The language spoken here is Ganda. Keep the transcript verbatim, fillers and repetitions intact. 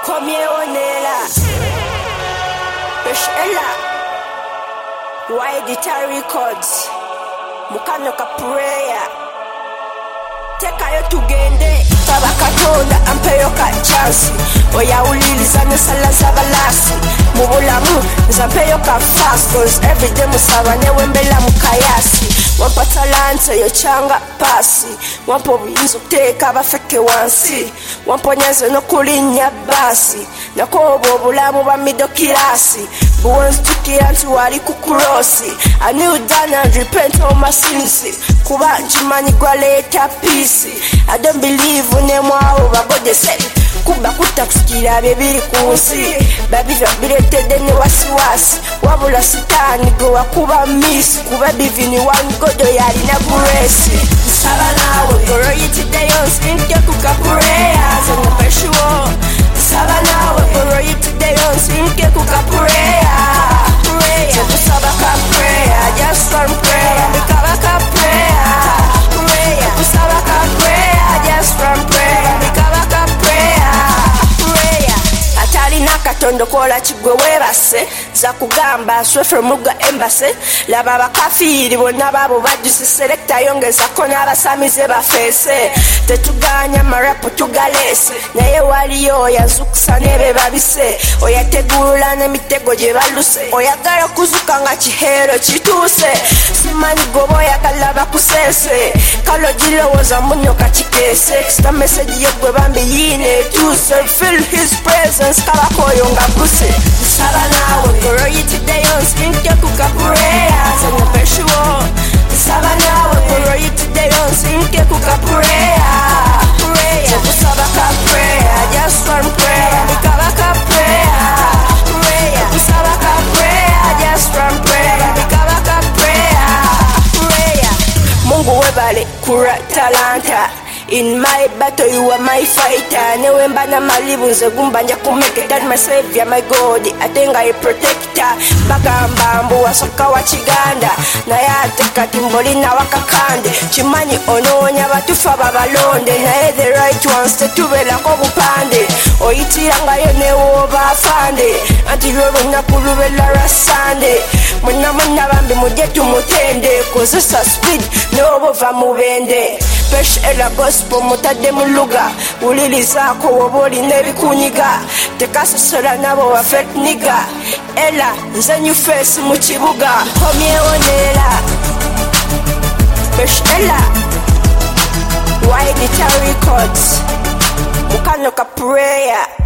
Komyeonela Beshela Waidita Records Mukano ka prayer Tekayo tugende Tabakatonda ampeyo ka chance Oya uliliza nesala zabalasi Mubulamu nzampeyo ka fast Cause everyday musaba newembela mukayasi Wampa talanta yo changa pasi Wampo buyinza okuteka abafeke wansi Wampo nyanze nokulinya basi Nakobo obulamu ba middle class Buwenztukira nti wali kukurosi I knew done and repent of my sins Kuba njimanyi gwaleta peace I don't believe unemwawo bagodese Kuba kutakusikira bebiri kunsi Babivya biretede ne wasiwasi Wabula sitani go wakuba miss Kuba bivini wangodo yali na buresi Saba nawe goro yitide yonsi Nke kuka prayers And the peshuo Saba nawe goro yitide yonsi Nke kuka prayer Prayer Kusaba ka prayer Just one prayer Bikaba ka prayer Prayer Kusaba ka prayer Just one prayer Bikaba ka prayer Prayer Atali nakatondo kola chigwe webase Za kugamba swefre muga embase Laba bakafiri bona babo bajusi selecta yongeza kona abasamize bafese Tetuganya marapu tugalese Naye waliyo yazukusa nebe babise Oyategulula nemitego je baluse Oyagala kuzuka nga chihero chituse Simani gobo yakala bakusese Kalo jilowoza munyo kachikese Kista message yegwe bambi yine tuse Feel his presence kabakoyo nga kuse Saba nawe goro yitide yonsi Nke kuka prayers And the peshuo Saba nawe goro yitide yonsi Nke kuka prayer Prayer Kusaba ka prayer Just one prayer Bikaba ka prayer Prayer Kusaba ka prayer Just one prayer Bikaba ka prayer Prayer Mungu webale kura talanta In my battle you are my fighter Newemba na malibu nze gumba nja kumeke That my savior, my God I think I protector Bagamba mbu wasoka wa chiganda Na yate katimboli na wakakande Chimani ononya batufa babalonde Na the right ones tetubela kobupande Oitira nga yone woba afande Anti loro nakulubela rasande Muna muna bambi mujetu mutende Kozesa speed no bova mubende Pesh ela gospel mutade muluga Ulilizako woboli nebikunyiga Tekasosola nabo wa fake nigga Ela nzenyu face muchibuga Komyeonela Pesh ela Waidita Records Mukano ka prayer